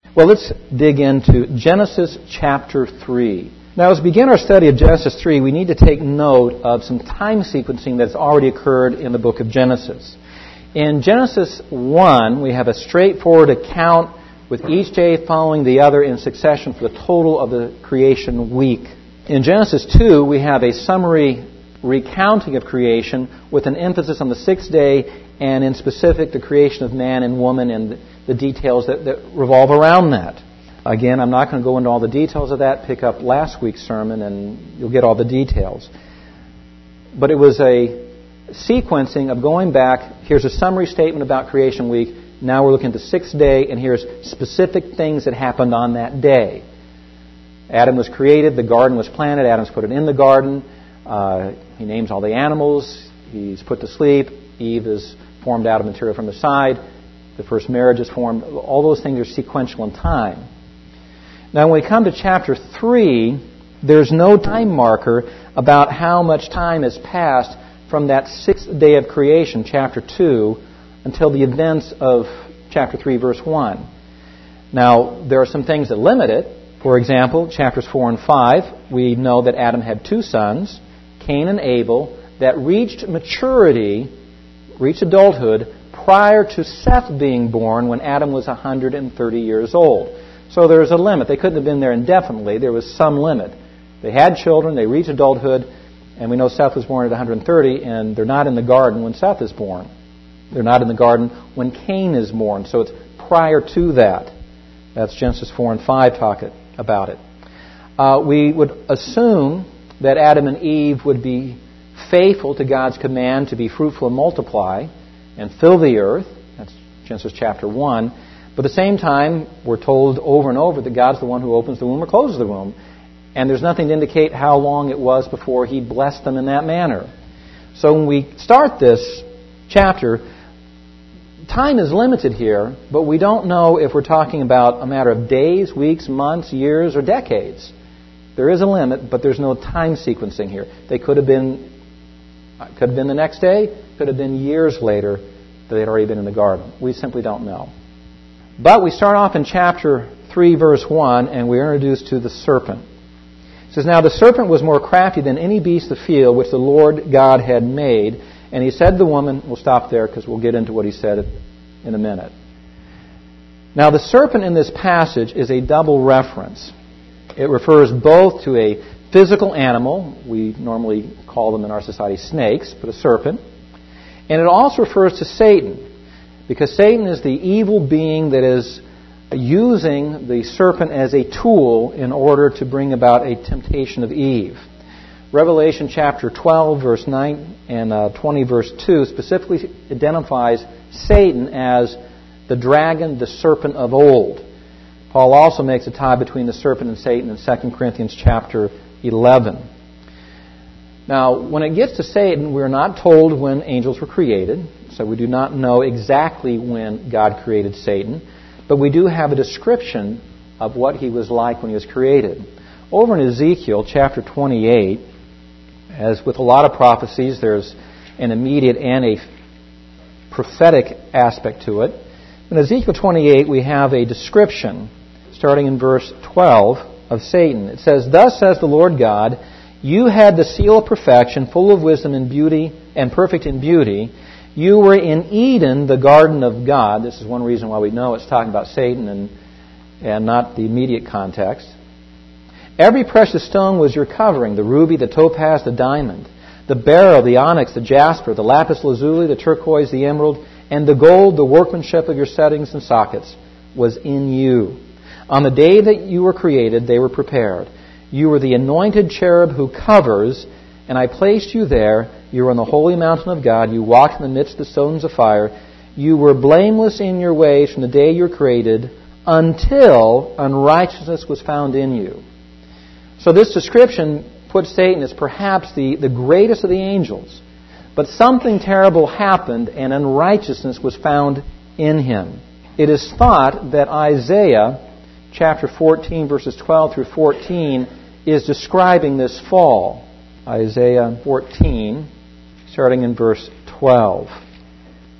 Well, let's dig into Genesis chapter 3. Now, as we begin our study of Genesis 3, we need to take note of some time sequencing that's already occurred in the book of Genesis. In Genesis 1, we have a straightforward account with each day following the other in succession for the total of the creation week. In Genesis 2, we have a summary recounting of creation with an emphasis on the sixth day and in specific the creation of man and woman and the details that revolve around that. Again, I'm not going to go into all the details of that. Pick up last week's sermon and you'll get all the details. But it was a sequencing of going back. Here's a summary statement about creation week. Now we're looking at the sixth day, and here's specific things that happened on that day. Adam was created. The garden was planted. Adam's put it in the garden. He names all the animals. He's put to sleep. Eve is formed out of material from the side. The first marriage is formed. All those things are sequential in time. Now, when we come to chapter 3, there's no time marker about how much time has passed from that sixth day of creation, chapter 2, until the events of chapter 3, verse 1. Now, there are some things that limit it. For example, chapters 4 and 5, we know that Adam had two sons, Cain and Abel, that reached maturity, reached adulthood, prior to Seth being born when Adam was 130 years old. So there's a limit. They couldn't have been there indefinitely. There was some limit. They had children, they reached adulthood, and we know Seth was born at 130, and they're not in the garden when Seth is born. They're not in the garden when Cain is born. So it's prior to that. That's Genesis 4 and 5 talk about it. We would assume that Adam and Eve would be faithful to God's command to be fruitful and multiply and fill the earth. That's Genesis chapter 1. But at the same time, we're told over and over that God's the one who opens the womb or closes the womb. And there's nothing to indicate how long it was before He blessed them in that manner. So when we start this chapter, time is limited here, but we don't know if we're talking about a matter of days, weeks, months, years, or decades. There is a limit, but there's no time sequencing here. They could have been the next day, could have been years later that they'd already been in the garden. We simply don't know. But we start off in chapter 3, verse 1, and we're introduced to the serpent. It says, "Now the serpent was more crafty than any beast of the field which the Lord God had made. And he said to the woman," we'll stop there because we'll get into what he said in a minute. Now the serpent in this passage is a double reference. It refers both to a physical animal, we normally call them in our society snakes, but a serpent. And it also refers to Satan, because Satan is the evil being that is using the serpent as a tool in order to bring about a temptation of Eve. Revelation chapter 12, verse 9 and 20, verse 2 specifically identifies Satan as the dragon, the serpent of old. Paul also makes a tie between the serpent and Satan in 2 Corinthians chapter 11. Now, when it gets to Satan, we're not told when angels were created, so we do not know exactly when God created Satan, but we do have a description of what he was like when he was created. Over in Ezekiel chapter 28, as with a lot of prophecies, there's an immediate and a prophetic aspect to it. In Ezekiel 28, we have a description, starting in verse 12, of Satan. It says, "Thus says the Lord God, you had the seal of perfection, full of wisdom and beauty, and perfect in beauty. You were in Eden, the garden of God." This is one reason why we know it's talking about Satan and not the immediate context. "Every precious stone was your covering, the ruby, the topaz, the diamond, the beryl, the onyx, the jasper, the lapis lazuli, the turquoise, the emerald, and the gold, the workmanship of your settings and sockets, was in you. On the day that you were created, they were prepared. You were the anointed cherub who covers, and I placed you there. You were on the holy mountain of God. You walked in the midst of the stones of fire. You were blameless in your ways from the day you were created until unrighteousness was found in you." So this description puts Satan as perhaps the greatest of the angels. But something terrible happened and unrighteousness was found in him. It is thought that Isaiah chapter 14, verses 12 through 14, is describing this fall. Isaiah 14, starting in verse 12.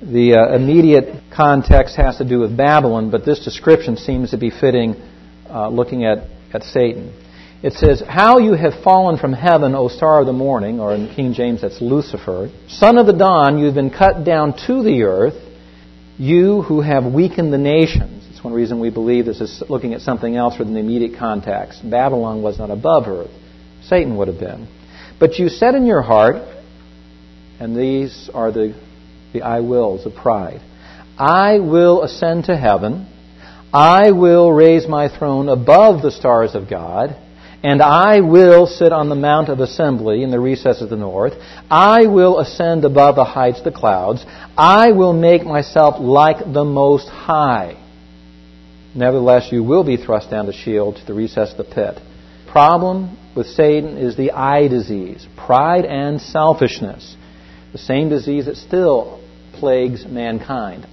The immediate context has to do with Babylon, but this description seems to be fitting looking at Satan. It says, "How you have fallen from heaven, O star of the morning," or in King James that's Lucifer, "son of the dawn, you've been cut down to the earth, you who have weakened the nations." That's one reason we believe this is looking at something else for the immediate context. Babylon was not above earth. Satan would have been. "But you said in your heart," and these are the I wills of pride, "I will ascend to heaven. I will raise my throne above the stars of God. And I will sit on the mount of assembly in the recesses of the north. I will ascend above the heights of the clouds. I will make myself like the Most High. Nevertheless, you will be thrust down to Sheol, to the recess of the pit." Problem with Satan is the I disease, pride and selfishness. The same disease that still plagues mankind.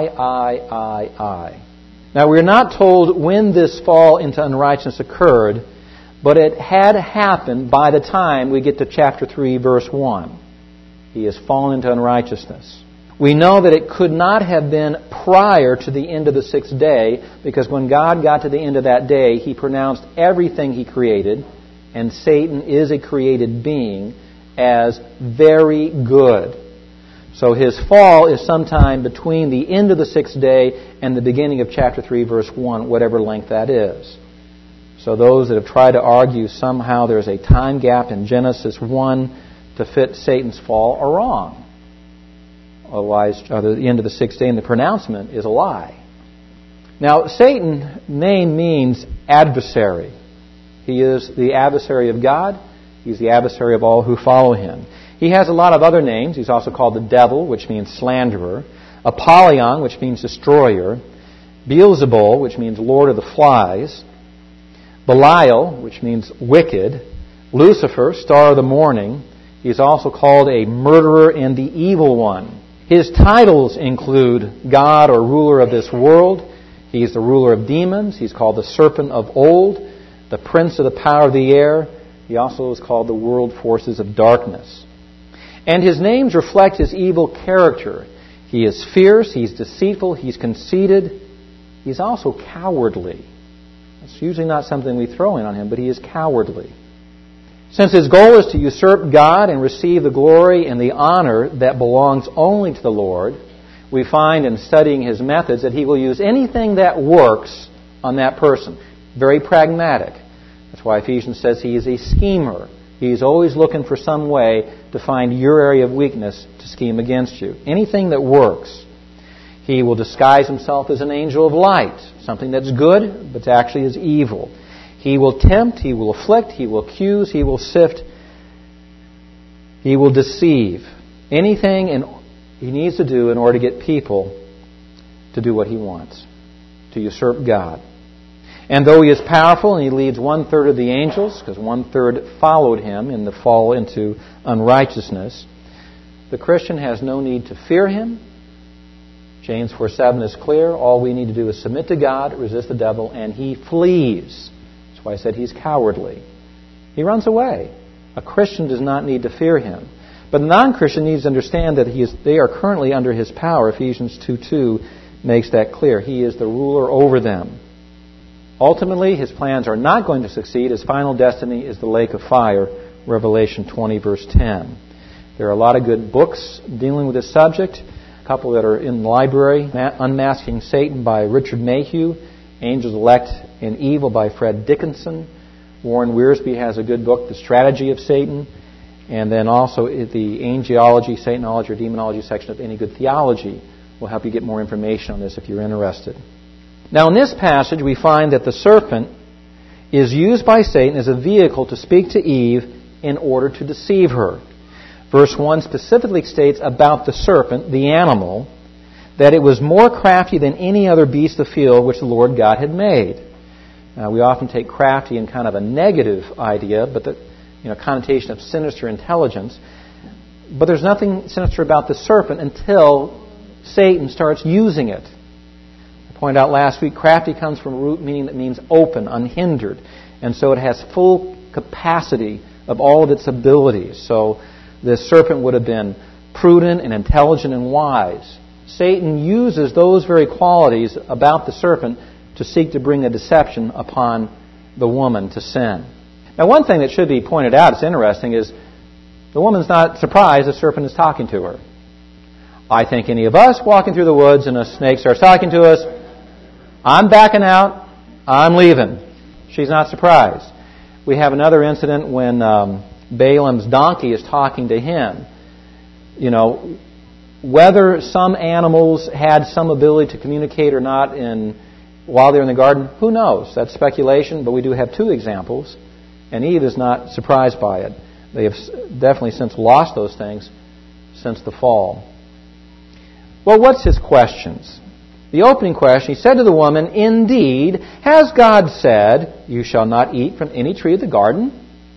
I. Now, we're not told when this fall into unrighteousness occurred, but it had happened by the time we get to chapter 3, verse 1. He has fallen into unrighteousness. We know that it could not have been prior to the end of the sixth day, because when God got to the end of that day, He pronounced everything He created, and Satan is a created being, as very good. So his fall is sometime between the end of the sixth day and the beginning of chapter 3, verse 1, whatever length that is. So those that have tried to argue somehow there's a time gap in Genesis 1 to fit Satan's fall are wrong. Otherwise, the end of the sixth day and the pronouncement is a lie. Now, Satan's name means adversary. He is the adversary of God. He's the adversary of all who follow him. He has a lot of other names. He's also called the devil, which means slanderer. Apollyon, which means destroyer. Beelzebul, which means lord of the flies. Belial, which means wicked. Lucifer, star of the morning. He is also called a murderer and the evil one. His titles include God or ruler of this world. He is the ruler of demons. He's called the serpent of old, the prince of the power of the air. He also is called the world forces of darkness. And his names reflect his evil character. He is fierce, he's deceitful, he's conceited. He's also cowardly. It's usually not something we throw in on him, but he is cowardly. Since his goal is to usurp God and receive the glory and the honor that belongs only to the Lord, we find in studying his methods that he will use anything that works on that person. Very pragmatic. That's why Ephesians says he is a schemer. He's always looking for some way to find your area of weakness to scheme against you. Anything that works. He will disguise himself as an angel of light, something that's good, but actually is evil. He will tempt, he will afflict, he will accuse, he will sift, he will deceive. Anything he needs to do in order to get people to do what he wants, to usurp God. And though he is powerful and he leads 1/3 of the angels, because 1/3 followed him in the fall into unrighteousness, the Christian has no need to fear him. James 4:7 is clear. All we need to do is submit to God, resist the devil, and he flees. That's why I said he's cowardly. He runs away. A Christian does not need to fear him. But the non-Christian needs to understand that they are currently under his power. Ephesians 2:2 makes that clear. He is the ruler over them. Ultimately, his plans are not going to succeed. His final destiny is the lake of fire, Revelation 20, verse 10. There are a lot of good books dealing with this subject. A couple that are in the library. Unmasking Satan by Richard Mayhew. Angels Elect and Evil by Fred Dickinson. Warren Wiersbe has a good book, The Strategy of Satan. And then also the Angelology, Satanology, or Demonology section of Any Good Theology will help you get more information on this if you're interested. Now in this passage we find that the serpent is used by Satan as a vehicle to speak to Eve in order to deceive her. Verse 1 specifically states about the serpent, the animal, that it was more crafty than any other beast of the field which the Lord God had made. We often take crafty in kind of a negative idea, but the connotation of sinister intelligence. But there's nothing sinister about the serpent until Satan starts using it. I pointed out last week, crafty comes from a root meaning that means open, unhindered. And so it has full capacity of all of its abilities. So this serpent would have been prudent and intelligent and wise. Satan uses those very qualities about the serpent to seek to bring a deception upon the woman to sin. Now, one thing that should be pointed out, it's interesting, is the woman's not surprised the serpent is talking to her. I think any of us walking through the woods and a snake starts talking to us, I'm backing out, I'm leaving. She's not surprised. We have another incident when Balaam's donkey is talking to him. You know, whether some animals had some ability to communicate or not while they're in the garden, who knows? That's speculation, but we do have two examples, and Eve is not surprised by it. They have definitely since lost those things since the fall. Well, what's his questions? The opening question, he said to the woman, "Indeed, has God said, 'You shall not eat from any tree of the garden?'"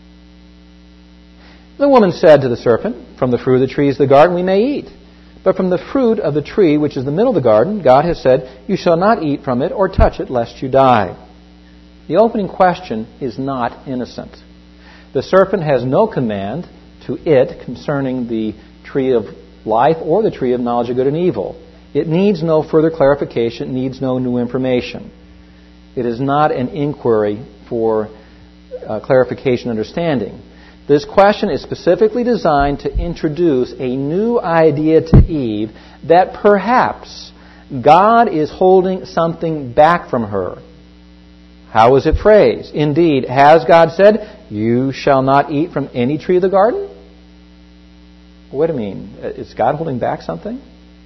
The woman said to the serpent, "From the fruit of the trees of the garden we may eat. But from the fruit of the tree which is in the middle of the garden, God has said, 'You shall not eat from it or touch it, lest you die.'" The opening question is not innocent. The serpent has no command to it concerning the tree of life or the tree of knowledge of good and evil. It needs no further clarification. It needs no new information. It is not an inquiry for clarification and understanding. This question is specifically designed to introduce a new idea to Eve that perhaps God is holding something back from her. How is it phrased? Indeed, has God said, "You shall not eat from any tree of the garden"? Wait a minute. Is God holding back something?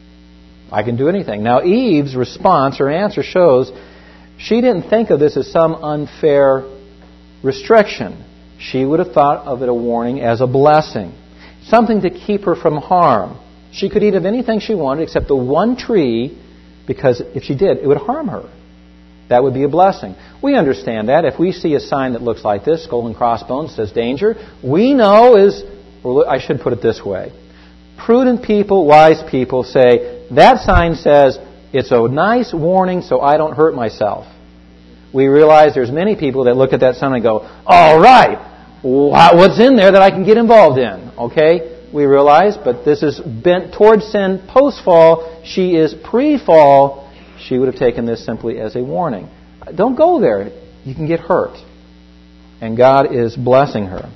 I can do anything. Now, Eve's response, her answer shows she didn't think of this as some unfair restriction. She would have thought of it a warning as a blessing, something to keep her from harm. She could eat of anything she wanted except the one tree, because if she did, it would harm her. That would be a blessing. We understand that. If we see a sign that looks like this, skull and crossbones, says danger, we know I should put it this way. Prudent people, wise people say, that sign says, it's a nice warning so I don't hurt myself. We realize there's many people that look at that sign and go, all right, what's in there that I can get involved in? Okay, we realize, but this is bent towards sin post-fall. She is pre-fall. She would have taken this simply as a warning. Don't go there. You can get hurt. And God is blessing her.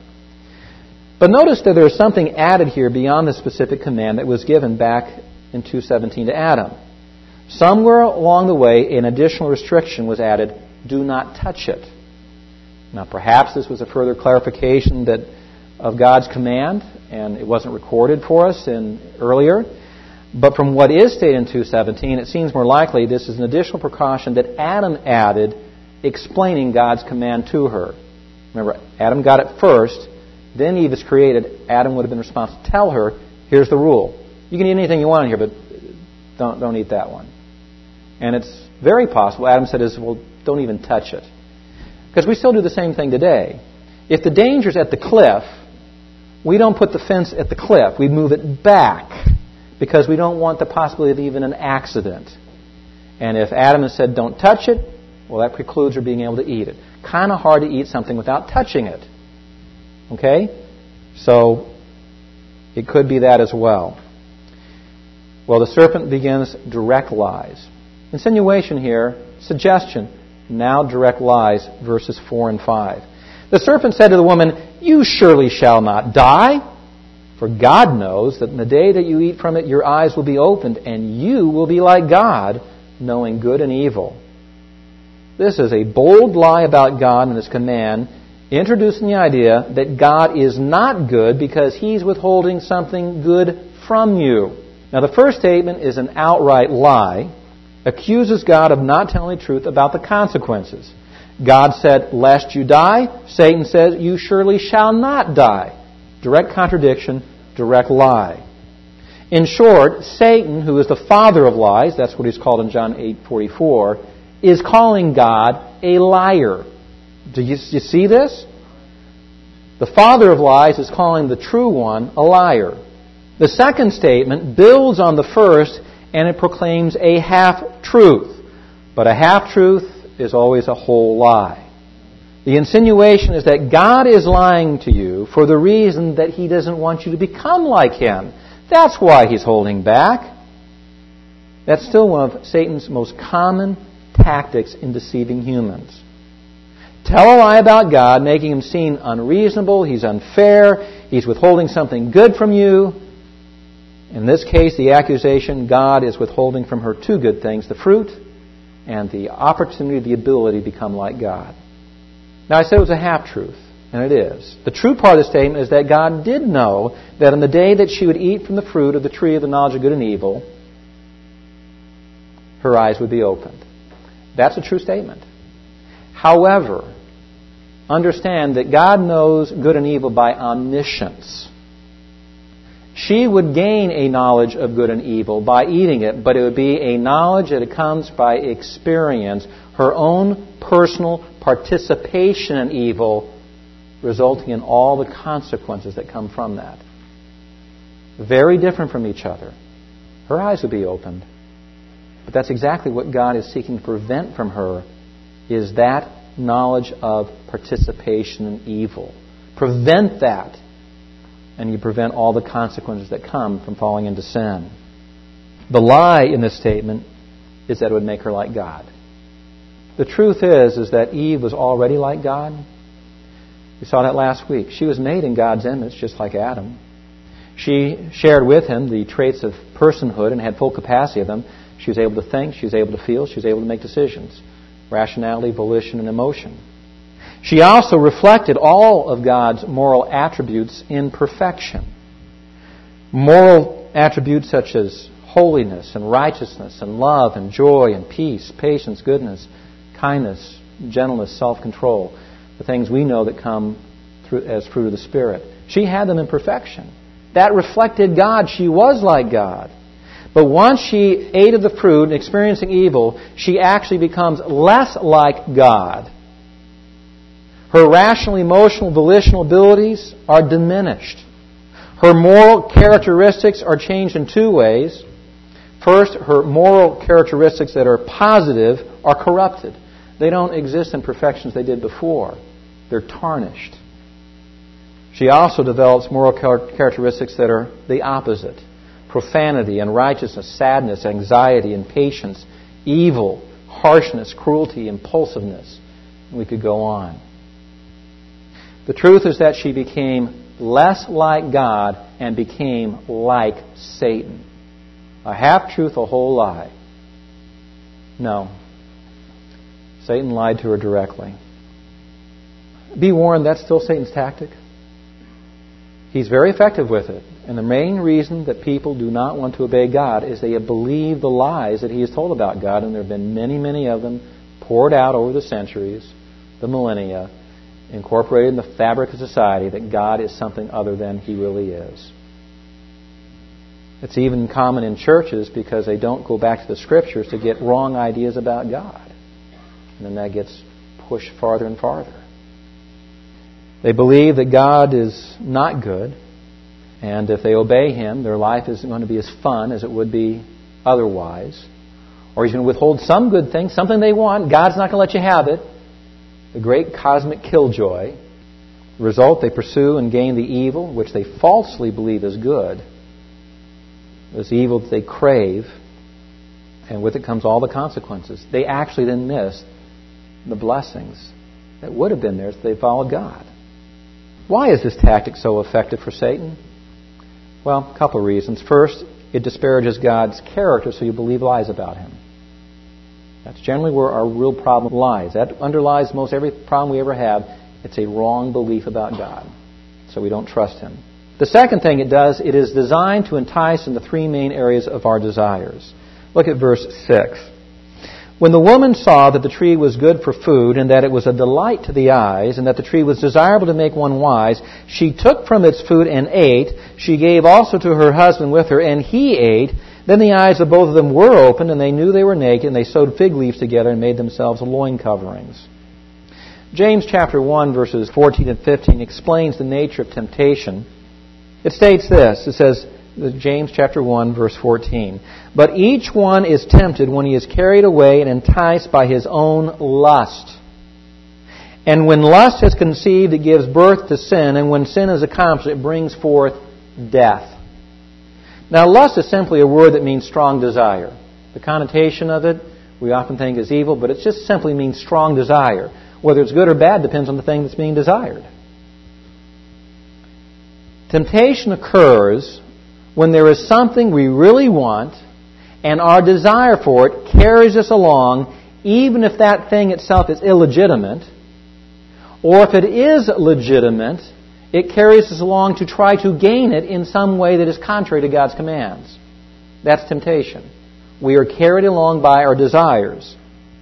But notice that there is something added here beyond the specific command that was given back in 2:17 to Adam. Somewhere along the way, an additional restriction was added, do not touch it. Now, perhaps this was a further clarification of God's command, and it wasn't recorded for us earlier. But from what is stated in 2:17, it seems more likely this is an additional precaution that Adam added, explaining God's command to her. Remember, Adam got it first, then Eve is created. Adam would have been responsible to tell her, here's the rule. You can eat anything you want in here, but don't eat that one. And it's very possible, Adam said, well, don't even touch it. Because we still do the same thing today. If the danger's at the cliff, we don't put the fence at the cliff. We move it back because we don't want the possibility of even an accident. And if Adam has said, don't touch it, well, that precludes her being able to eat it. Kind of hard to eat something without touching it. Okay? So, it could be that as well. Well, the serpent begins direct lies. Insinuation here, suggestion, now direct lies, verses 4 and 5. The serpent said to the woman, you surely shall not die, for God knows that in the day that you eat from it, your eyes will be opened, and you will be like God, knowing good and evil. This is a bold lie about God and His command, introducing the idea that God is not good because He's withholding something good from you. Now, the first statement is an outright lie, accuses God of not telling the truth about the consequences. God said, lest you die. Satan says, you surely shall not die. Direct contradiction, direct lie. In short, Satan, who is the father of lies, that's what he's called in John 8:44, is calling God a liar. Do you see this? The father of lies is calling the true one a liar. The second statement builds on the first, and it proclaims a half-truth. But a half-truth is always a whole lie. The insinuation is that God is lying to you for the reason that He doesn't want you to become like Him. That's why He's holding back. That's still one of Satan's most common tactics in deceiving humans. Tell a lie about God, making him seem unreasonable, he's unfair, he's withholding something good from you. In this case, the accusation, God is withholding from her two good things, the fruit and the opportunity, the ability to become like God. Now, I said it was a half-truth, and it is. The true part of the statement is that God did know that on the day that she would eat from the fruit of the tree of the knowledge of good and evil, her eyes would be opened. That's a true statement. However, understand that God knows good and evil by omniscience. She would gain a knowledge of good and evil by eating it, but it would be a knowledge that comes by experience, her own personal participation in evil, resulting in all the consequences that come from that. Very different from each other. Her eyes would be opened. But that's exactly what God is seeking to prevent from her, is that knowledge of participation in evil. Prevent that, and you prevent all the consequences that come from falling into sin. The lie in this statement is that it would make her like God. The truth is that Eve was already like God. We saw that last week. She was made in God's image, just like Adam. She shared with him the traits of personhood and had full capacity of them. She was able to think, she was able to feel, she was able to make decisions. Rationality, volition, and emotion. She also reflected all of God's moral attributes in perfection. Moral attributes such as holiness and righteousness and love and joy and peace, patience, goodness, kindness, gentleness, self-control. The things we know that come through as fruit of the Spirit. She had them in perfection. That reflected God. She was like God. But once she ate of the fruit and experiencing evil, she actually becomes less like God. Her rational, emotional, volitional abilities are diminished. Her moral characteristics are changed in two ways. First, her moral characteristics that are positive are corrupted. They don't exist in perfection as they did before. They're tarnished. She also develops moral characteristics that are the opposite. Profanity, unrighteousness, sadness, anxiety, impatience, evil, harshness, cruelty, impulsiveness. And we could go on. The truth is that she became less like God and became like Satan. A half-truth, a whole lie. No. Satan lied to her directly. Be warned, that's still Satan's tactic. He's very effective with it. And the main reason that people do not want to obey God is they believe the lies that He has told about God. And there have been many, many of them poured out over the centuries, the millennia, incorporated in the fabric of society, that God is something other than He really is. It's even common in churches because they don't go back to the Scriptures to get wrong ideas about God. And then that gets pushed farther and farther. They believe that God is not good, and if they obey Him, their life isn't going to be as fun as it would be otherwise. Or He's going to withhold some good thing, something they want. God's not going to let you have it. The great cosmic killjoy. The result, they pursue and gain the evil, which they falsely believe is good. This evil that they crave, and with it comes all the consequences. They actually then miss the blessings that would have been theirs if they followed God. Why is this tactic so effective for Satan? Well, a couple of reasons. First, it disparages God's character, so you believe lies about Him. That's generally where our real problem lies. That underlies most every problem we ever have. It's a wrong belief about God. So we don't trust Him. The second thing it does, it is designed to entice in the three main areas of our desires. Look at verse 6. When the woman saw that the tree was good for food, and that it was a delight to the eyes, and that the tree was desirable to make one wise, she took from its fruit and ate. She gave also to her husband with her, and he ate. Then the eyes of both of them were opened, and they knew they were naked, and they sewed fig leaves together and made themselves loin coverings. James chapter 1, verses 14 and 15 explains the nature of temptation. It states this. It says, James chapter 1, verse 14. But each one is tempted when he is carried away and enticed by his own lust. And when lust has conceived, it gives birth to sin. And when sin is accomplished, it brings forth death. Now, lust is simply a word that means strong desire. The connotation of it, we often think is evil, but it just simply means strong desire. Whether it's good or bad depends on the thing that's being desired. Temptation occurs when there is something we really want and our desire for it carries us along, even if that thing itself is illegitimate, or if it is legitimate, it carries us along to try to gain it in some way that is contrary to God's commands. That's temptation. We are carried along by our desires.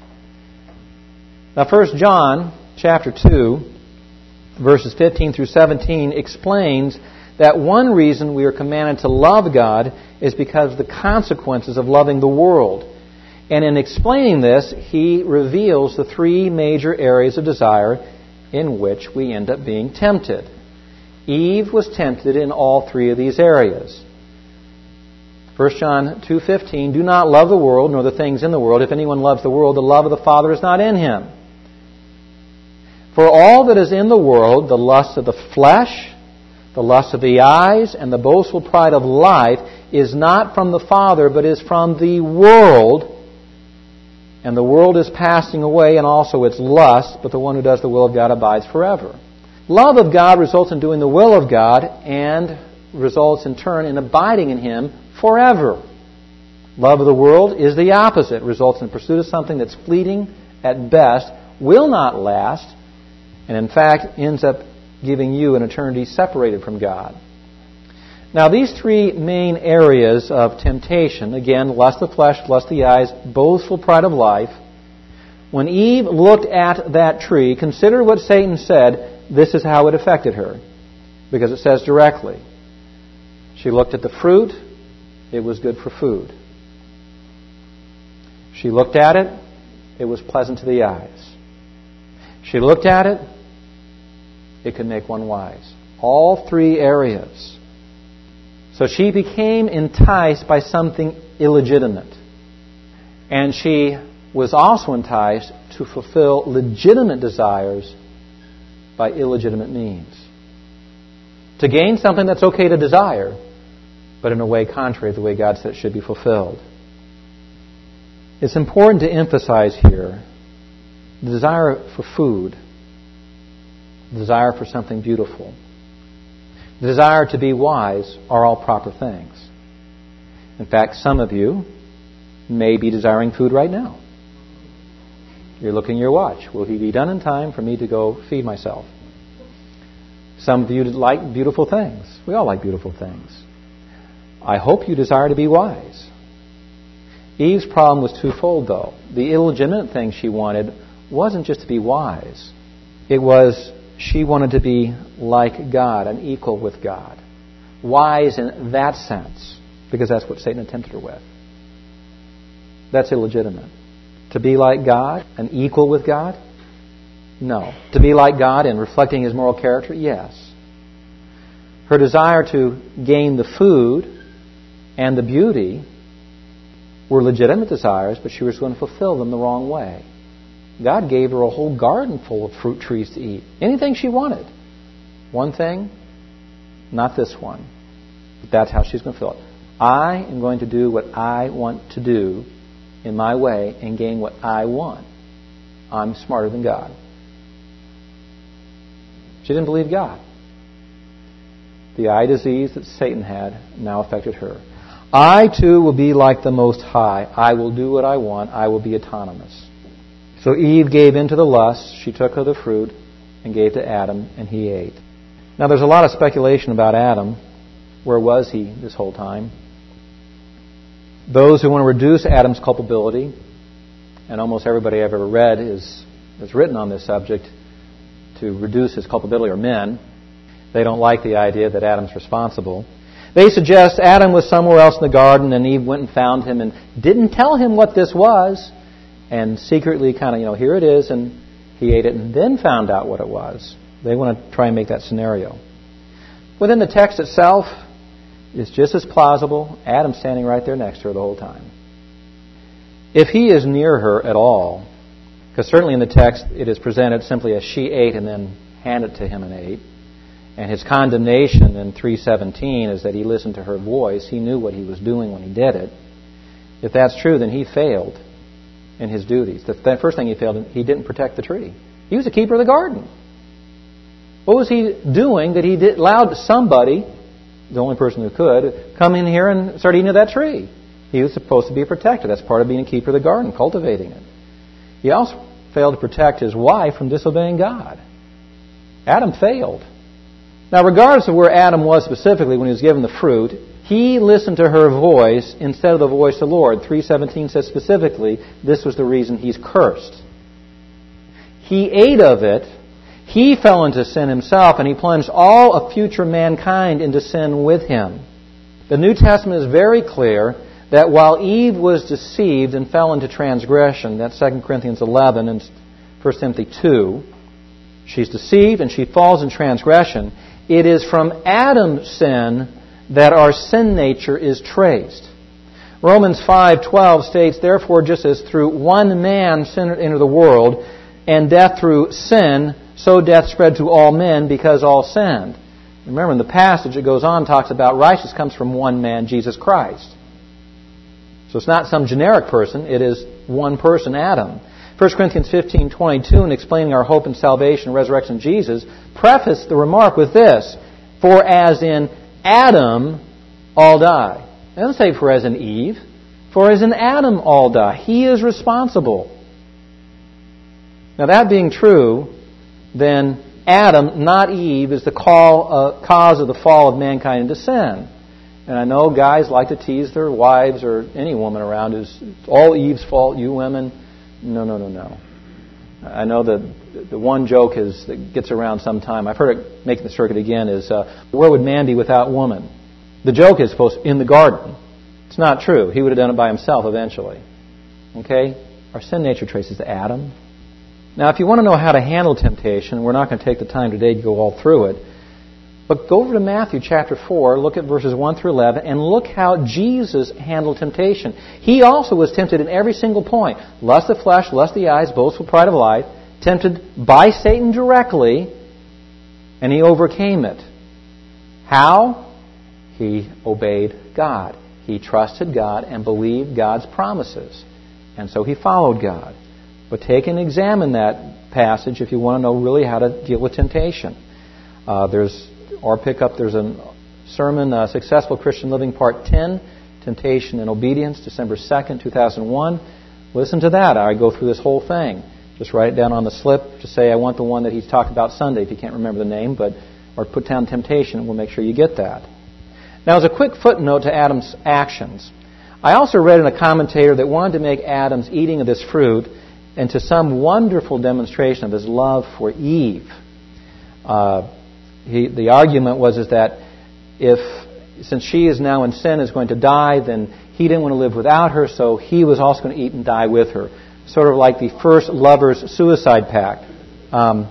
Now 1 John chapter 2, verses 15 through 17 explains that one reason we are commanded to love God is because of the consequences of loving the world. And in explaining this, he reveals the three major areas of desire in which we end up being tempted. Eve was tempted in all three of these areas. 1 John 2:15, do not love the world nor the things in the world. If anyone loves the world, the love of the Father is not in him. For all that is in the world, the lust of the flesh, the lust of the eyes, and the boastful pride of life is not from the Father, but is from the world. And the world is passing away, and also its lust, but the one who does the will of God abides forever. Love of God results in doing the will of God, and results in turn in abiding in Him forever. Love of the world is the opposite. Results in the pursuit of something that's fleeting at best, will not last, and in fact ends up giving you an eternity separated from God. Now these three main areas of temptation, again, lust of the flesh, lust of the eyes, boastful pride of life, when Eve looked at that tree, consider what Satan said, this is how it affected her. Because it says directly, she looked at the fruit, it was good for food. She looked at it, it was pleasant to the eyes. She looked at it, it could make one wise. All three areas. So she became enticed by something illegitimate. And she was also enticed to fulfill legitimate desires by illegitimate means. To gain something that's okay to desire, but in a way contrary to the way God said it should be fulfilled. It's important to emphasize here the desire for food, the desire for something beautiful, the desire to be wise are all proper things. In fact, some of you may be desiring food right now. You're looking at your watch. Will he be done in time for me to go feed myself? Some of you like beautiful things. We all like beautiful things. I hope you desire to be wise. Eve's problem was twofold, though. The illegitimate thing she wanted wasn't just to be wise. It was she wanted to be like God, an equal with God. Wise in that sense, because that's what Satan tempted her with. That's illegitimate. To be like God, an equal with God? No. To be like God in reflecting His moral character? Yes. Her desire to gain the food and the beauty were legitimate desires, but she was going to fulfill them the wrong way. God gave her a whole garden full of fruit trees to eat. Anything she wanted. One thing, not this one. But that's how she's going to fill it. I am going to do what I want to do in my way and gain what I want. I'm smarter than God. She didn't believe God. The eye disease that Satan had now affected her. I too will be like the Most High. I will do what I want. I will be autonomous. So Eve gave in to the lust. She took of the fruit and gave to Adam, and he ate. Now there's a lot of speculation about Adam. Where was he this whole time? Those who want to reduce Adam's culpability, and almost everybody I've ever read has written on this subject to reduce his culpability, are men. They don't like the idea that Adam's responsible. They suggest Adam was somewhere else in the garden and Eve went and found him and didn't tell him what this was, and secretly kind of, here it is, and he ate it and then found out what it was. They want to try and make that scenario. Within the text itself, it's just as plausible. Adam's standing right there next to her the whole time. If he is near her at all, because certainly in the text it is presented simply as she ate and then handed to him and ate, and his condemnation in 3:17 is that he listened to her voice. He knew what he was doing when he did it. If that's true, then he failed in his duties. The first thing he failed in, he didn't protect the tree. He was the keeper of the garden. What was he doing that he allowed somebody, the only person who could, come in here and start eating of that tree? He was supposed to be a protector. That's part of being a keeper of the garden, cultivating it. He also failed to protect his wife from disobeying God. Adam failed. Now, regardless of where Adam was specifically when he was given the fruit, he listened to her voice instead of the voice of the Lord. 3:17 says specifically, this was the reason he's cursed. He ate of it, he fell into sin himself, and he plunged all of future mankind into sin with him. The New Testament is very clear that while Eve was deceived and fell into transgression, that's 2 Corinthians 11 and 1 Timothy 2, she's deceived and she falls in transgression. It is from Adam's sin that our sin nature is traced. Romans 5:12 states, therefore, just as through one man sin entered the world, and death through sin, so death spread to all men because all sinned. Remember, in the passage it goes on, talks about righteousness comes from one man, Jesus Christ. So it's not some generic person, it is one person, Adam. 1 Corinthians 15:22, in explaining our hope and salvation and resurrection of Jesus, prefaced the remark with this, for as in Adam all die. It doesn't say for as in Eve. For as in Adam all die. He is responsible. Now that being true, then Adam, not Eve, is the cause of the fall of mankind into sin. And I know guys like to tease their wives or any woman around. It's all Eve's fault, you women. No. I know that the one joke that gets around sometime, I've heard it making the circuit again, is where would man be without woman? The joke is supposed in the garden. It's not true. He would have done it by himself eventually. Okay? Our sin nature traces to Adam. Now, if you want to know how to handle temptation, we're not going to take the time today to go all through it, but go over to Matthew chapter 4, look at verses 1 through 11, and look how Jesus handled temptation. He also was tempted in every single point. Lust of flesh, lust of the eyes, boastful pride of life, tempted by Satan directly, and he overcame it. How? He obeyed God. He trusted God and believed God's promises. And so he followed God. But take and examine that passage if you want to know really how to deal with temptation. There's a sermon, Successful Christian Living, Part 10, Temptation and Obedience, December 2nd, 2001. Listen to that. I go through this whole thing. Just write it down on the slip. Just say, I want the one that he's talked about Sunday, if you can't remember the name, or put down temptation, and we'll make sure you get that. Now, as a quick footnote to Adam's actions, I also read in a commentator that wanted to make Adam's eating of this fruit into some wonderful demonstration of his love for Eve. The argument was that since she is now in sin, is going to die, then he didn't want to live without her, so he was also going to eat and die with her. Sort of like the first lover's suicide pact. I'm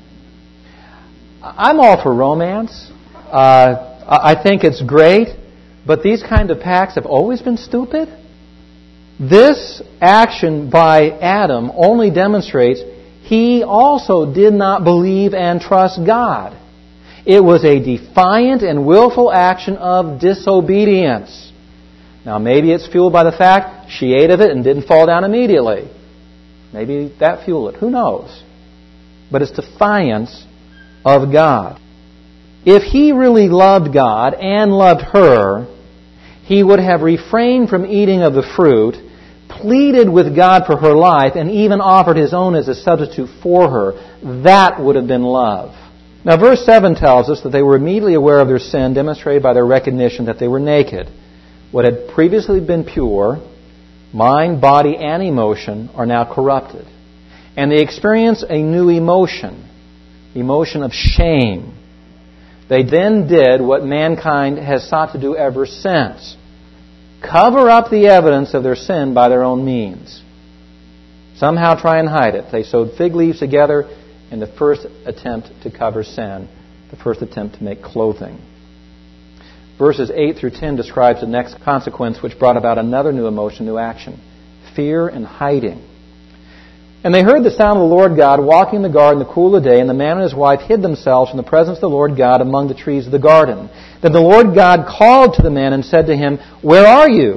all for romance. I think it's great, but these kind of pacts have always been stupid. This action by Adam only demonstrates he also did not believe and trust God. It was a defiant and willful action of disobedience. Now, maybe it's fueled by the fact she ate of it and didn't fall down immediately. Maybe that fueled it. Who knows? But it's defiance of God. If he really loved God and loved her, he would have refrained from eating of the fruit, pleaded with God for her life, and even offered his own as a substitute for her. That would have been love. Now, verse 7 tells us that they were immediately aware of their sin, demonstrated by their recognition that they were naked. What had previously been pure, mind, body, and emotion, are now corrupted. And they experience a new emotion of shame. They then did what mankind has sought to do ever since. Cover up the evidence of their sin by their own means. Somehow try and hide it. They sewed fig leaves together in the first attempt to cover sin, the first attempt to make clothing. Verses 8 through 10 describes the next consequence, which brought about another new emotion, new action. Fear and hiding. And they heard the sound of the Lord God walking in the garden in the cool of the day, and the man and his wife hid themselves from the presence of the Lord God among the trees of the garden. Then the Lord God called to the man and said to him, Where are you?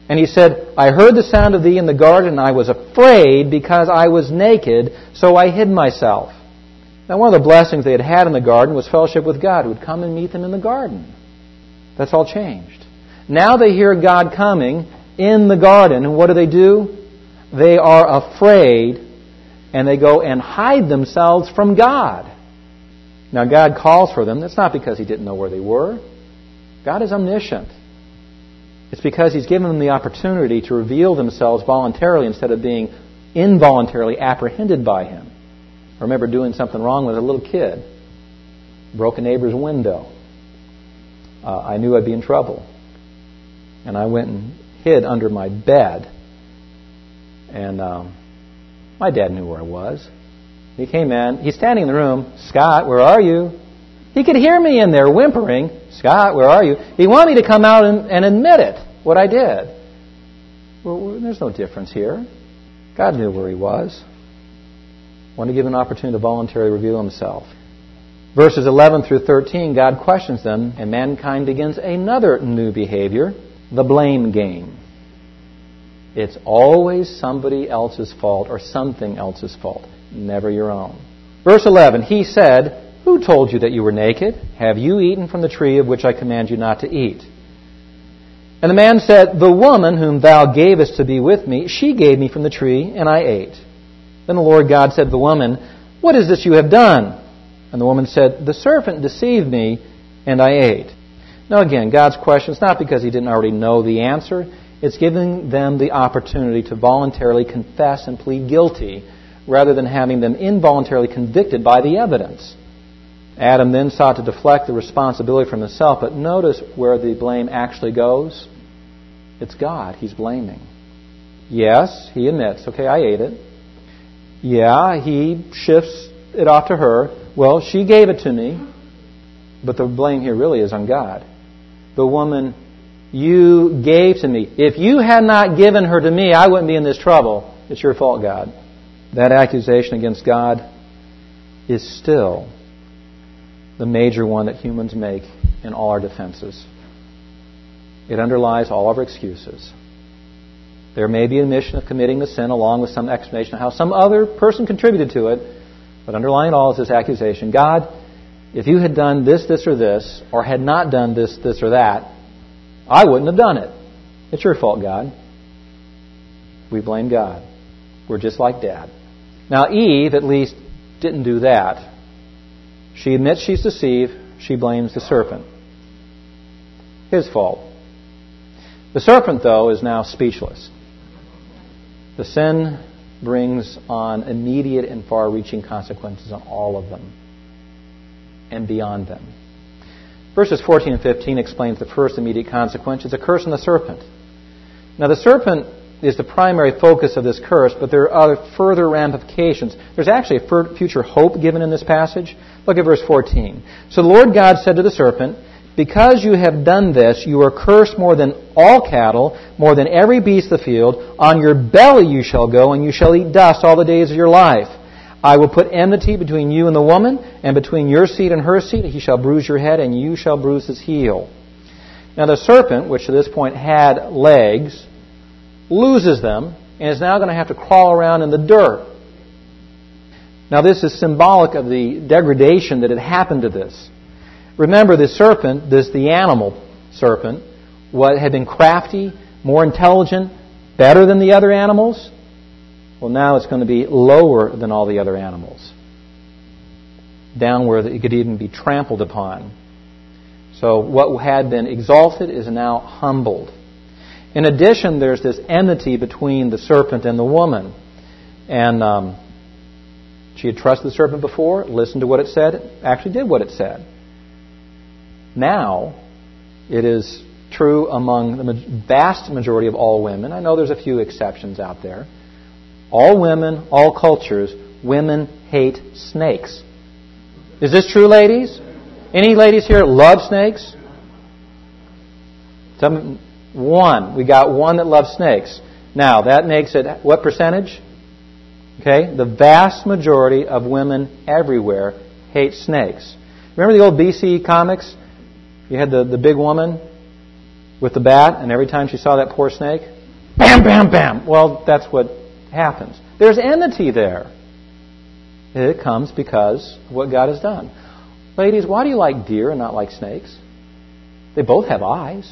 And he said, I heard the sound of thee in the garden, and I was afraid because I was naked, so I hid myself. Now, one of the blessings they had in the garden was fellowship with God, who would come and meet them in the garden. That's all changed. Now they hear God coming in the garden, and what do? They are afraid, and they go and hide themselves from God. Now, God calls for them. That's not because He didn't know where they were. God is omniscient. It's because He's given them the opportunity to reveal themselves voluntarily instead of being involuntarily apprehended by Him. I remember doing something wrong with a little kid. Broke a neighbor's window. I knew I'd be in trouble. And I went and hid under my bed. And my dad knew where I was. He came in. He's standing in the room. Scott, where are you? He could hear me in there whimpering. Scott, where are you? He wanted me to come out and admit it, what I did. Well, there's no difference here. God knew where he was. Wanted to give him an opportunity to voluntarily reveal himself. Verses 11 through 13, God questions them, and mankind begins another new behavior, the blame game. It's always somebody else's fault or something else's fault, never your own. Verse 11, he said, who told you that you were naked? Have you eaten from the tree of which I command you not to eat? And the man said, the woman whom thou gavest to be with me, she gave me from the tree, and I ate. Then the Lord God said to the woman, what is this you have done? And the woman said, the serpent deceived me, and I ate. Now again, God's question is not because He didn't already know the answer. It's giving them the opportunity to voluntarily confess and plead guilty rather than having them involuntarily convicted by the evidence. Adam then sought to deflect the responsibility from himself, but notice where the blame actually goes. It's God He's blaming. Yes, he admits, okay, I ate it. Yeah, he shifts it off to her. Well, she gave it to me. But the blame here really is on God. The woman you gave to me. If you had not given her to me, I wouldn't be in this trouble. It's your fault, God. That accusation against God is still the major one that humans make in all our defenses. It underlies all of our excuses. There may be admission of committing the sin along with some explanation of how some other person contributed to it, but underlying it all is this accusation. God, if you had done this, this, or this, or had not done this, this, or that, I wouldn't have done it. It's your fault, God. We blame God. We're just like Dad. Now, Eve, at least, didn't do that. She admits she's deceived. She blames the serpent. His fault. The serpent, though, is now speechless. The sin brings on immediate and far-reaching consequences on all of them and beyond them. Verses 14 and 15 explains the first immediate consequence. It's a curse on the serpent. Now, the serpent is the primary focus of this curse, but there are other further ramifications. There's actually a future hope given in this passage. Look at verse 14. So the Lord God said to the serpent, because you have done this, you are cursed more than all cattle, more than every beast of the field. On your belly you shall go, and you shall eat dust all the days of your life. I will put enmity between you and the woman, and between your seed and her seed. He shall bruise your head, and you shall bruise his heel. Now the serpent, which to this point had legs, loses them, and is now going to have to crawl around in the dirt. Now this is symbolic of the degradation that had happened to this. Remember, the serpent, the animal serpent, had been crafty, more intelligent, better than the other animals. Well, now it's going to be lower than all the other animals. Down where it could even be trampled upon. So what had been exalted is now humbled. In addition, there's this enmity between the serpent and the woman. And she had trusted the serpent before, listened to what it said, actually did what it said. Now, it is true among the vast majority of all women. I know there's a few exceptions out there. All women, all cultures, women hate snakes. Is this true, ladies? Any ladies here love snakes? One. We got one that loves snakes. Now, that makes it what percentage? Okay, the vast majority of women everywhere hate snakes. Remember the old BC comics? You had the big woman with the bat, and every time she saw that poor snake, bam, bam, bam. Well, that's what happens. There's enmity there. It comes because of what God has done. Ladies, why do you like deer and not like snakes? They both have eyes.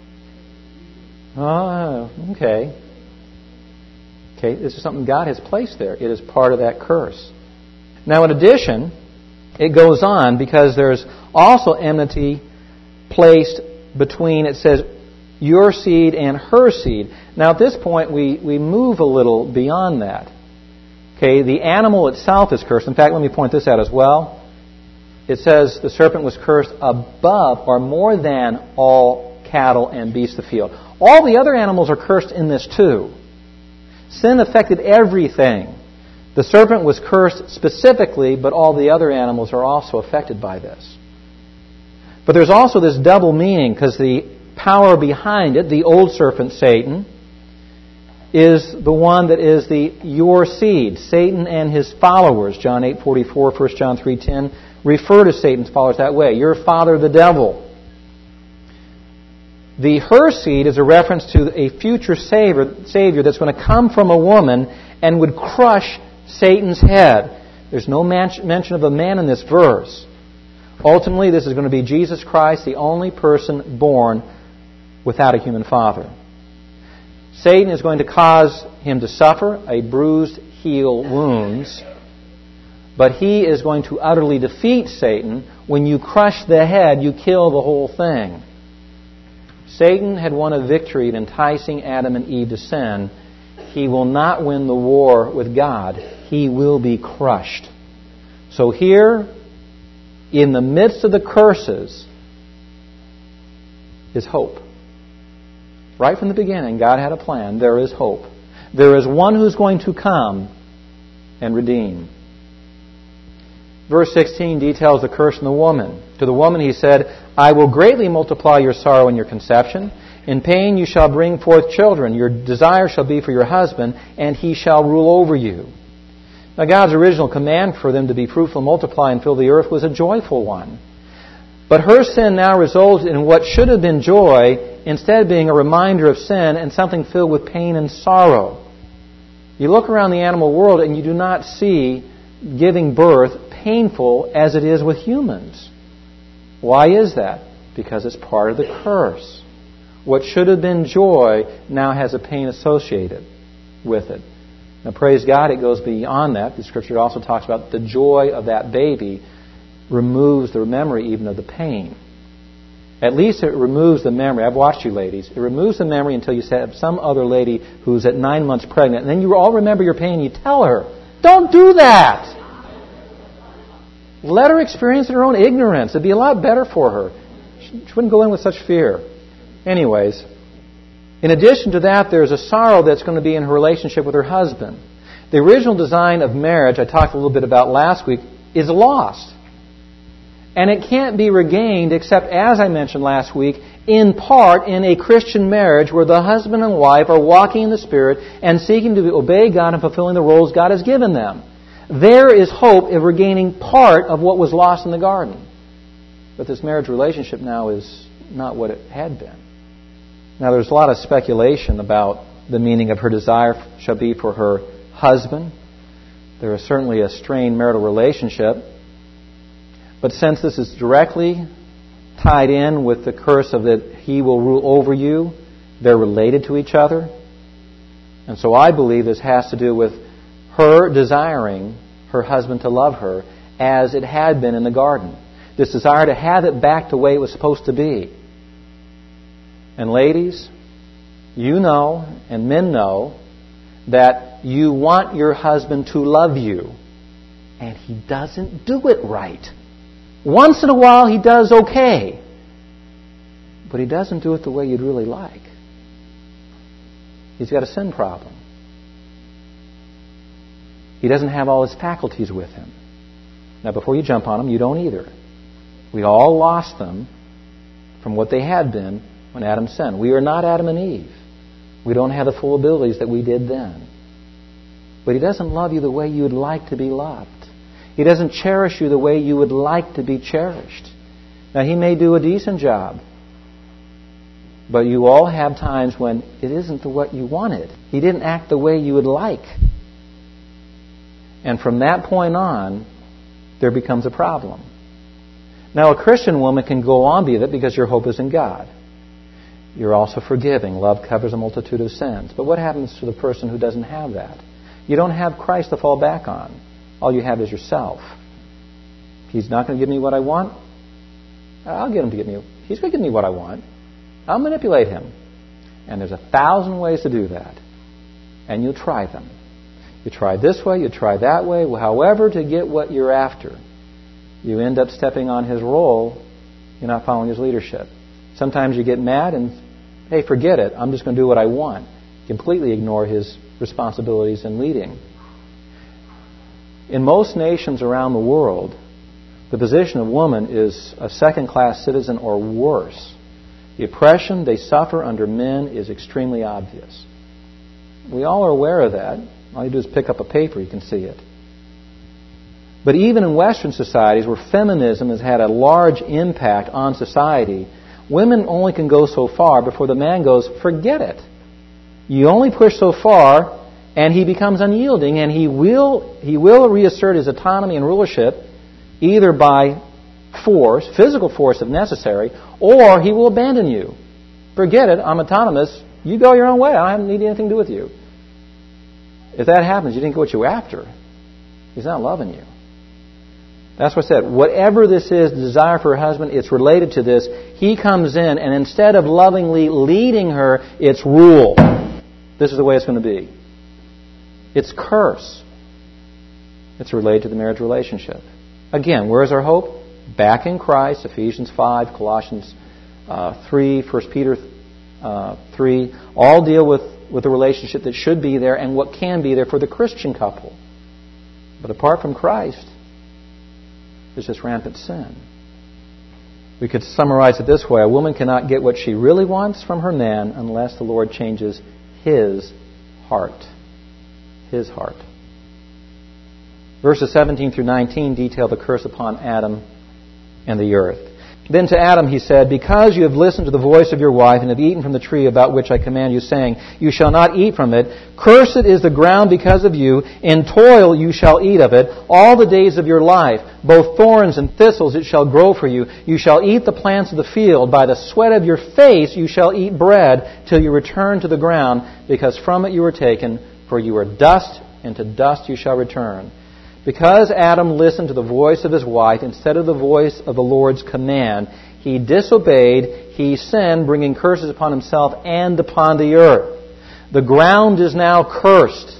Oh, okay. Okay, this is something God has placed there. It is part of that curse. Now, in addition, it goes on because there's also enmity placed between, it says, your seed and her seed. Now, at this point, we move a little beyond that. Okay, the animal itself is cursed. In fact, let me point this out as well. It says the serpent was cursed above or more than all cattle and beasts of the field. All the other animals are cursed in this too. Sin affected everything. The serpent was cursed specifically, but all the other animals are also affected by this. But there's also this double meaning, because the power behind it, the old serpent, Satan, is the one that is your seed. Satan and his followers, John 8:44, 1 John 3:10, refer to Satan's followers that way. Your father, the devil. The her seed is a reference to a future Savior that's going to come from a woman and would crush Satan's head. There's no mention of a man in this verse. Ultimately, this is going to be Jesus Christ, the only person born without a human father. Satan is going to cause him to suffer a bruised heel, wounds, but he is going to utterly defeat Satan. When you crush the head, you kill the whole thing. Satan had won a victory in enticing Adam and Eve to sin. He will not win the war with God. He will be crushed. So here, in the midst of the curses, is hope. Right from the beginning, God had a plan. There is hope. There is one who's going to come and redeem. Verse 16 details the curse in the woman. To the woman he said, I will greatly multiply your sorrow and your conception. In pain you shall bring forth children. Your desire shall be for your husband, and he shall rule over you. Now God's original command for them to be fruitful, multiply, and fill the earth was a joyful one. But her sin now results in what should have been joy, instead being a reminder of sin and something filled with pain and sorrow. You look around the animal world and you do not see giving birth painful as it is with humans. Why is that? Because it's part of the curse. What should have been joy now has a pain associated with it. Now, praise God, it goes beyond that. The Scripture also talks about the joy of that baby removes the memory even of the pain. At least it removes the memory. I've watched you ladies. It removes the memory until you have some other lady who's at 9 months pregnant, and then you all remember your pain and you tell her, don't do that! Let her experience her own ignorance. It'd be a lot better for her. She wouldn't go in with such fear. Anyways, in addition to that, there's a sorrow that's going to be in her relationship with her husband. The original design of marriage, I talked a little bit about last week, is lost. And it can't be regained except, as I mentioned last week, in part in a Christian marriage where the husband and wife are walking in the Spirit and seeking to obey God and fulfilling the roles God has given them. There is hope of regaining part of what was lost in the garden. But this marriage relationship now is not what it had been. Now there's a lot of speculation about the meaning of her desire shall be for her husband. There is certainly a strained marital relationship. But since this is directly tied in with the curse of that he will rule over you, they're related to each other. And so I believe this has to do with her desiring her husband to love her as it had been in the garden. This desire to have it back the way it was supposed to be. And ladies, you know, and men know, that you want your husband to love you. And he doesn't do it right. Once in a while he does okay. But he doesn't do it the way you'd really like. He's got a sin problem. He doesn't have all his faculties with him. Now, before you jump on him, you don't either. We all lost them from what they had been when Adam sinned. We are not Adam and Eve. We don't have the full abilities that we did then. But he doesn't love you the way you would like to be loved. He doesn't cherish you the way you would like to be cherished. Now, he may do a decent job. But you all have times when it isn't what you wanted. He didn't act the way you would like. And from that point on, there becomes a problem. Now, a Christian woman can go on be that because your hope is in God. You're also forgiving. Love covers a multitude of sins. But what happens to the person who doesn't have that? You don't have Christ to fall back on. All you have is yourself. He's not going to give me what I want. I'll get him to give me. He's going to give me what I want. I'll manipulate him. And there's 1,000 ways to do that. And you'll try them. You try this way, you try that way. However, to get what you're after, you end up stepping on his role. You're not following his leadership. Sometimes you get mad and, hey, forget it. I'm just going to do what I want. Completely ignore his responsibilities in leading. In most nations around the world, the position of woman is a second-class citizen or worse. The oppression they suffer under men is extremely obvious. We all are aware of that. All you do is pick up a paper, you can see it. But even in Western societies where feminism has had a large impact on society, women only can go so far before the man goes, forget it. You only push so far, and he becomes unyielding, and he will reassert his autonomy and rulership either by force, physical force if necessary, or he will abandon you. Forget it, I'm autonomous. You go your own way. I don't need anything to do with you. If that happens, you didn't get what you were after. He's not loving you. That's what I said. Whatever this is, the desire for her husband, it's related to this. He comes in, and instead of lovingly leading her, it's rule. This is the way it's going to be. It's curse. It's related to the marriage relationship. Again, where is our hope? Back in Christ, Ephesians 5, Colossians 3, 1 Peter 3, all deal with the relationship that should be there and what can be there for the Christian couple. But apart from Christ, there's just rampant sin. We could summarize it this way. A woman cannot get what she really wants from her man unless the Lord changes his heart. His heart. Verses 17 through 19 detail the curse upon Adam and the earth. Then to Adam he said, because you have listened to the voice of your wife and have eaten from the tree about which I command you, saying, you shall not eat from it. Cursed is the ground because of you. In toil you shall eat of it all the days of your life. Both thorns and thistles it shall grow for you. You shall eat the plants of the field. By the sweat of your face you shall eat bread till you return to the ground, because from it you were taken, for you are dust, and to dust you shall return. Because Adam listened to the voice of his wife instead of the voice of the Lord's command, he disobeyed, he sinned, bringing curses upon himself and upon the earth. The ground is now cursed.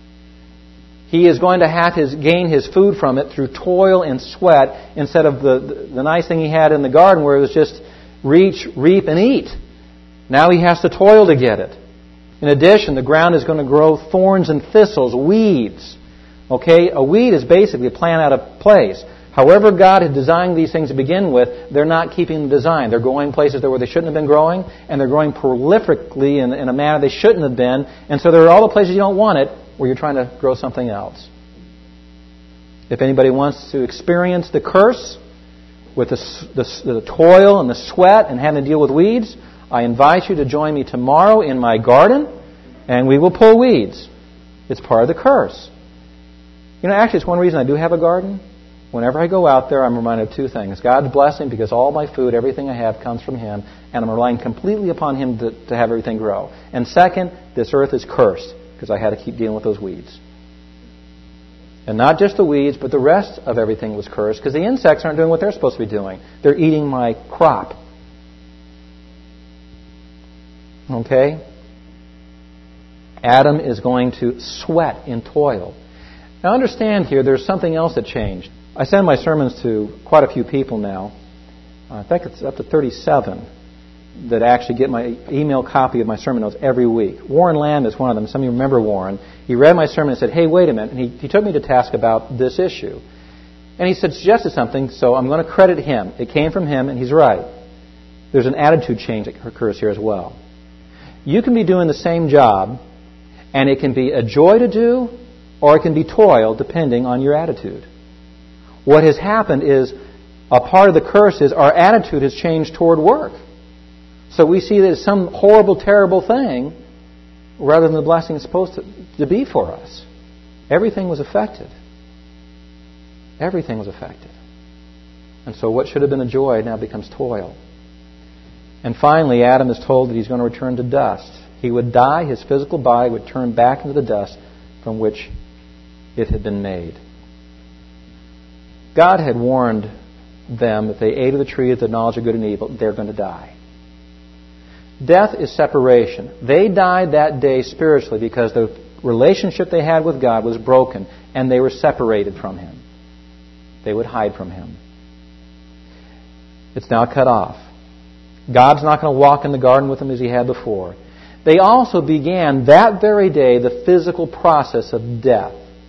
He is going to have to gain his food from it through toil and sweat instead of the nice thing he had in the garden where it was just reach, reap, and eat. Now he has to toil to get it. In addition, the ground is going to grow thorns and thistles, weeds. Okay, a weed is basically a plant out of place. However God had designed these things to begin with, they're not keeping the design. They're growing places where they shouldn't have been growing, and they're growing prolifically in a manner they shouldn't have been. And so there are all the places you don't want it where you're trying to grow something else. If anybody wants to experience the curse with the toil and the sweat and having to deal with weeds, I invite you to join me tomorrow in my garden, and we will pull weeds. It's part of the curse. You know, actually, it's one reason I do have a garden. Whenever I go out there, I'm reminded of two things. God's blessing, because all my food, everything I have, comes from Him, and I'm relying completely upon Him to have everything grow. And second, this earth is cursed, because I had to keep dealing with those weeds. And not just the weeds, but the rest of everything was cursed, because the insects aren't doing what they're supposed to be doing. They're eating my crop. Okay? Adam is going to sweat in toil. Now understand here, there's something else that changed. I send my sermons to quite a few people now. I think it's up to 37 that actually get my email copy of my sermon notes every week. Warren Lamb is one of them. Some of you remember Warren. He read my sermon and said, hey, wait a minute. And he took me to task about this issue. And he suggested something, so I'm going to credit him. It came from him, and he's right. There's an attitude change that occurs here as well. You can be doing the same job, and it can be a joy to do, or it can be toil, depending on your attitude. What has happened is, a part of the curse is our attitude has changed toward work. So we see that it's some horrible, terrible thing rather than the blessing it's supposed to be for us. Everything was affected. Everything was affected. And so what should have been a joy now becomes toil. And finally, Adam is told that he's going to return to dust. He would die, his physical body would turn back into the dust from which it had been made. God had warned them if they ate of the tree of the knowledge of good and evil, they're going to die. Death is separation. They died that day spiritually because the relationship they had with God was broken and they were separated from Him. They would hide from Him. It's now cut off. God's not going to walk in the garden with them as He had before. They also began that very day the physical process of death.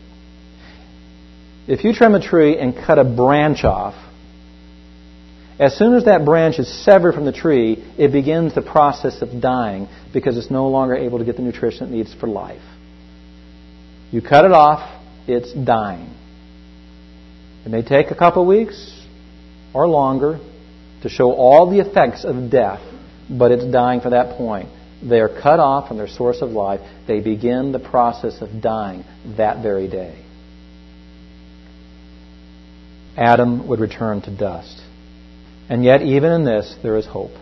If you trim a tree and cut a branch off, as soon as that branch is severed from the tree, it begins the process of dying because it's no longer able to get the nutrition it needs for life. You cut it off, it's dying. It may take a couple of weeks or longer to show all the effects of death, but it's dying from that point. They are cut off from their source of life. They begin the process of dying that very day. Adam would return to dust. And yet, even in this, there is hope.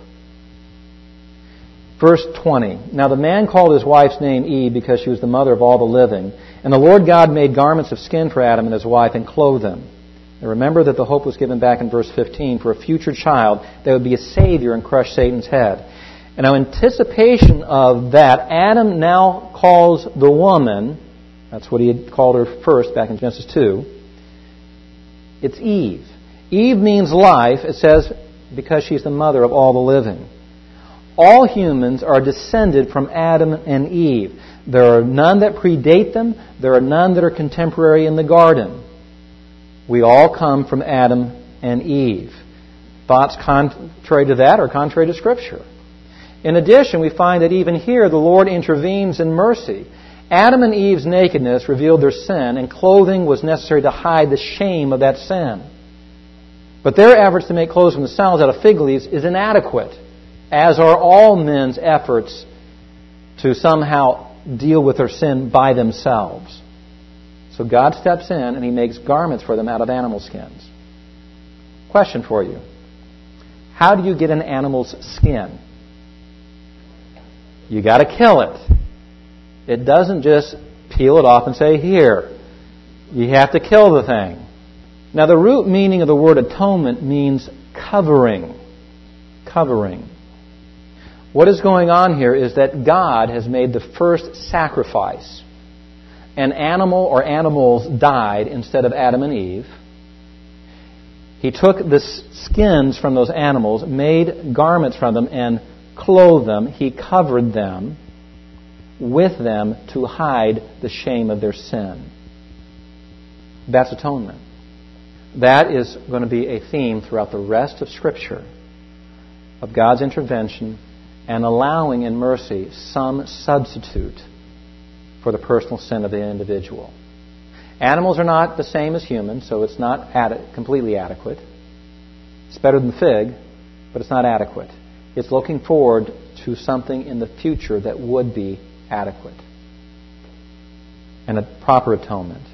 Verse 20. Now the man called his wife's name Eve because she was the mother of all the living. And the Lord God made garments of skin for Adam and his wife and clothed them. And remember that the hope was given back in verse 15 for a future child that would be a Savior and crush Satan's head. And in anticipation of that, Adam now calls the woman, that's what he had called her first back in Genesis 2, it's Eve. Eve means life, it says, because she's the mother of all the living. All humans are descended from Adam and Eve. There are none that predate them. There are none that are contemporary in the garden. We all come from Adam and Eve. Thoughts contrary to that are contrary to Scripture. In addition, we find that even here the Lord intervenes in mercy. Adam and Eve's nakedness revealed their sin, and clothing was necessary to hide the shame of that sin. But their efforts to make clothes for themselves out of fig leaves is inadequate, as are all men's efforts to somehow deal with their sin by themselves. So God steps in and He makes garments for them out of animal skins. Question for you. How do you get an animal's skin? You got to kill it. It doesn't just peel it off and say, here. You have to kill the thing. Now, the root meaning of the word atonement means covering. Covering. What is going on here is that God has made the first sacrifice. An animal or animals died instead of Adam and Eve. He took the skins from those animals, made garments from them, and clothed them. He covered them with them to hide the shame of their sin. That's atonement. That is going to be a theme throughout the rest of Scripture of God's intervention and allowing in mercy some substitute for the personal sin of the individual. Animals are not the same as humans, so it's not completely adequate. It's better than fig, but it's not adequate. It's looking forward to something in the future that would be adequate and a proper atonement.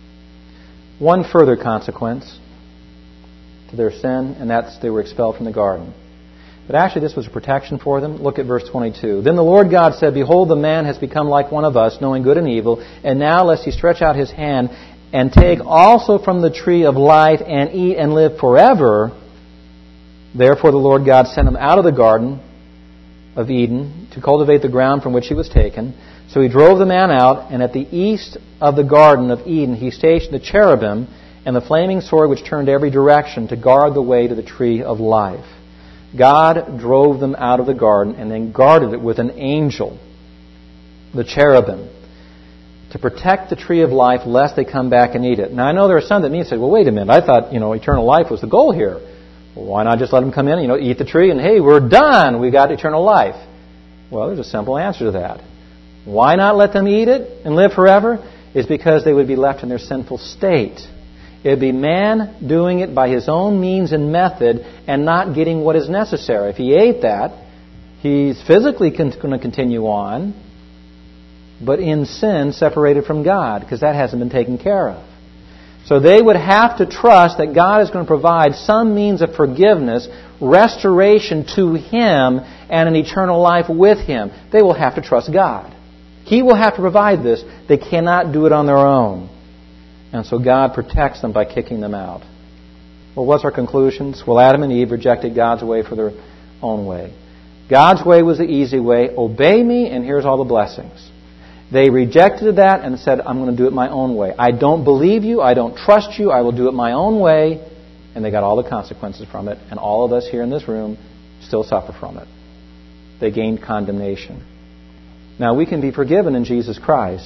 One further consequence to their sin, and that's they were expelled from the garden. But actually this was a protection for them. Look at verse 22. Then the Lord God said, Behold, the man has become like one of us, knowing good and evil. And now lest he stretch out his hand and take also from the tree of life and eat and live forever. Therefore the Lord God sent him out of the garden of Eden to cultivate the ground from which he was taken. So He drove the man out, and at the east of the garden of Eden He stationed the cherubim and the flaming sword which turned every direction to guard the way to the tree of life. God drove them out of the garden and then guarded it with an angel, the cherubim, to protect the tree of life lest they come back and eat it. Now I know there are some that say, well, wait a minute, I thought, eternal life was the goal here. Well, why not just let them come in, eat the tree and hey, we're done, we got eternal life. Well, there's a simple answer to that. Why not let them eat it and live forever? Is because they would be left in their sinful state. It would be man doing it by his own means and method and not getting what is necessary. If he ate that, He's physically going to continue on, but in sin, separated from God, because that hasn't been taken care of. So they would have to trust that God is going to provide some means of forgiveness, restoration to Him, and an eternal life with Him. They will have to trust God. He will have to provide this. They cannot do it on their own. And so God protects them by kicking them out. Well, what's our conclusions? Well, Adam and Eve rejected God's way for their own way. God's way was the easy way. Obey me, and here's all the blessings. They rejected that and said, I'm going to do it my own way. I don't believe you. I don't trust you. I will do it my own way. And they got all the consequences from it. And all of us here in this room still suffer from it. They gained condemnation. Now, we can be forgiven in Jesus Christ.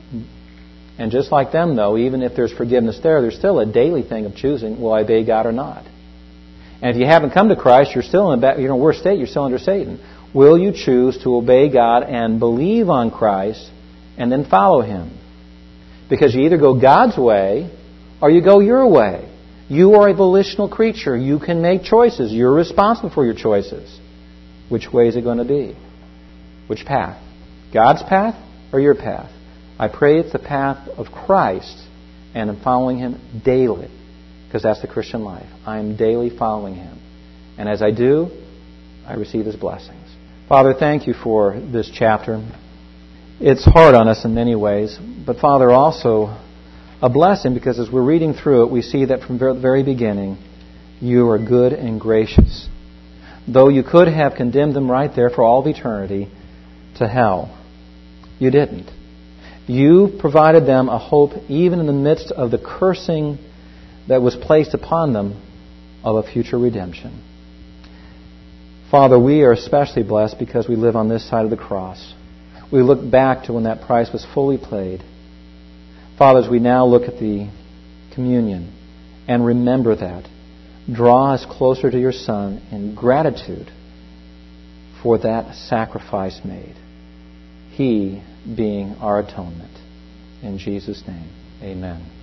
And just like them, though, even if there's forgiveness there's still a daily thing of choosing, will I obey God or not? And if you haven't come to Christ, you're still in a worse state. You're still under Satan. Will you choose to obey God and believe on Christ and then follow Him? Because you either go God's way or you go your way. You are a volitional creature. You can make choices. You're responsible for your choices. Which way is it going to be? Which path? God's path or your path? I pray it's the path of Christ, and I'm following Him daily, because that's the Christian life. I am daily following Him. And as I do, I receive His blessings. Father, thank You for this chapter. It's hard on us in many ways, but Father, also a blessing, because as we're reading through it, we see that from the very beginning, You are good and gracious. Though You could have condemned them right there for all of eternity to hell, You didn't. You provided them a hope even in the midst of the cursing that was placed upon them of a future redemption. Father, we are especially blessed because we live on this side of the cross. We look back to when that price was fully paid. Father, as we now look at the communion and remember that, draw us closer to Your Son in gratitude for that sacrifice made. He being our atonement. In Jesus' name, amen.